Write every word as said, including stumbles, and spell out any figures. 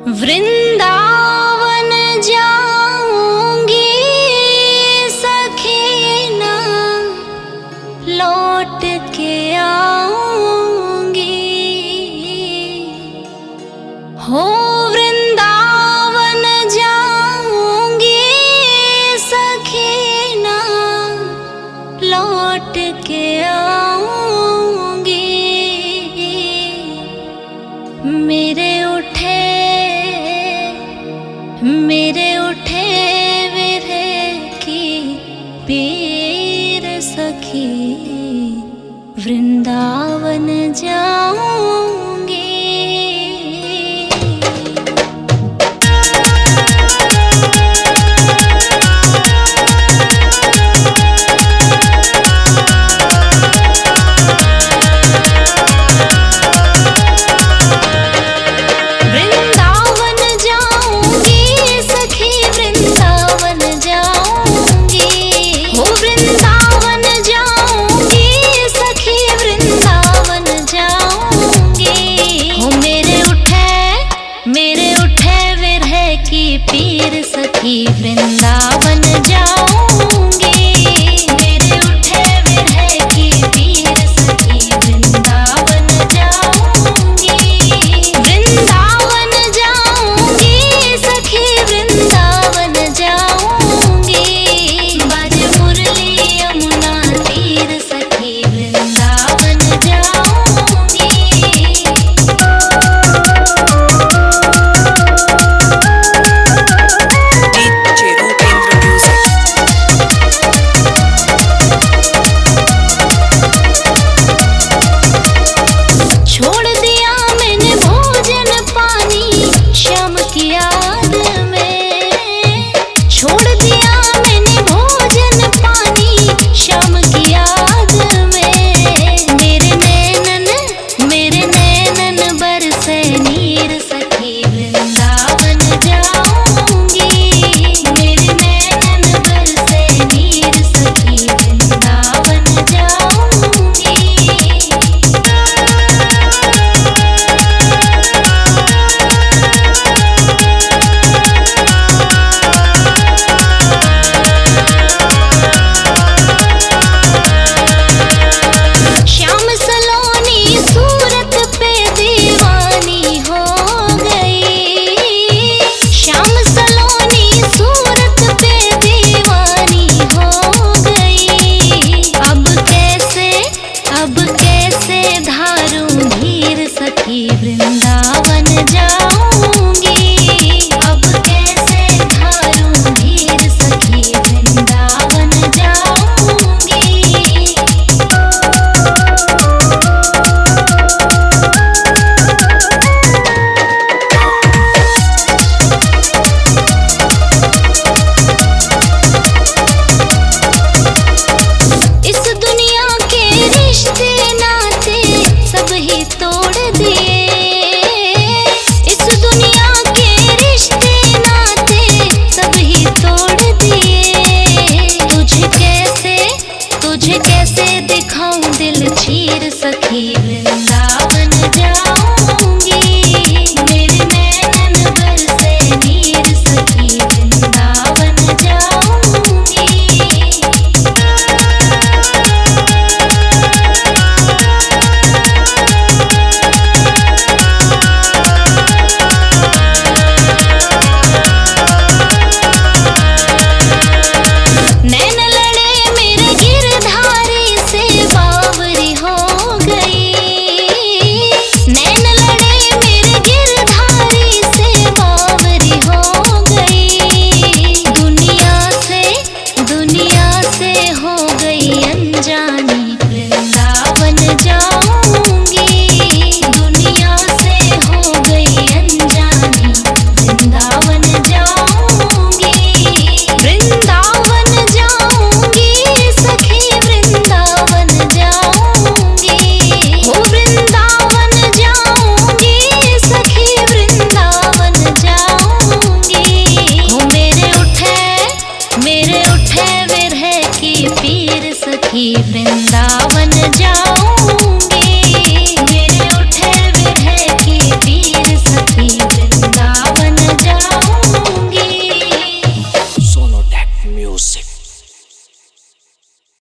वृंदावन जाऊंगी सखी ना लौट के आऊंगी हो वृंदावन जाऊंगी सखी ना लौट के आऊंगी मेरे उठे मेरे उठे विरह की पीर सखी वृंदावन जाऊंगी। पीर सखी वृंदावन जाऊंगी मेरे उठे विरह की पीर सखी वृंदावन जाऊंगी वृंदावन जाऊंगी सखी वृंदावन जाऊंगी बाज मुरली यमुना तीर सखी वृंदावन जाऊंगी। छोड़ दिया मैंने भोजन पानी शाम की याद में छोड़ दिया मैंने भोजन पानी शाम की याद में मेरे नैनन मेरे नैनन बरसे नीर सखी वृंदावन जाऊंगी मेरे नैनन बरसे नीर सखी वृंदावन जाऊंगी। श्याम सलोनी सूरत पे दीवानी हो गई श्याम सलोनी सूरत पे दीवानी हो गई अब कैसे अब कैसे धारूं धीर सखी वृंदावन जाऊं